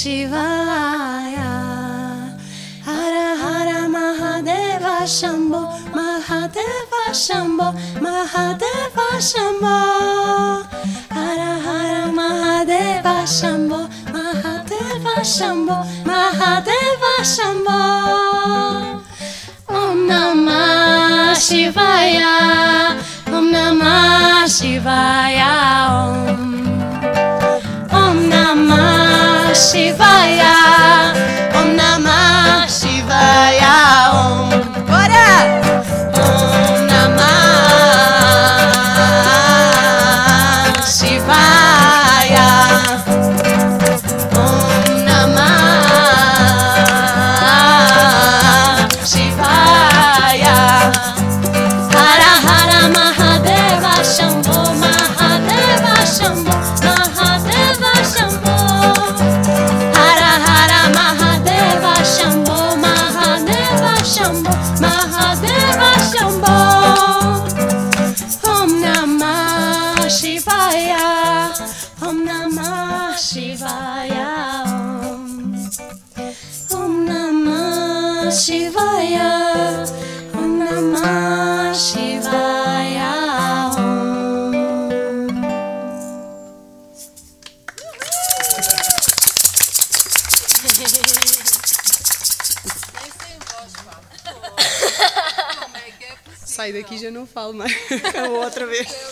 Shivaya. Hara Hara Mahadeva Shambho, Mahadeva Shambho, Mahadeva Shambho. Hara Hara Mahadeva Shambho, Mahadeva Shambho, Mahadeva Shambho. Om Namah Shivaya, Om Namah Shivaya, Om Namah Shivaya, Om Namah Shivaya, Om. Bora! Om Namah Shivaya, Om Namah Shivaya. Hara Hara Mahadeva Shambho, Mahadeva Shambho, Mahadeva Shambho. Hara Hara Mahadeva Shambho, Mahadeva Shambho, Mahadeva Shambho. Om Namah Shivaya, Om Namah Shivaya, Om Namah Shivaya, Om Namah Shivaya, Sai daqui, já não falo mais. Acabou outra vez.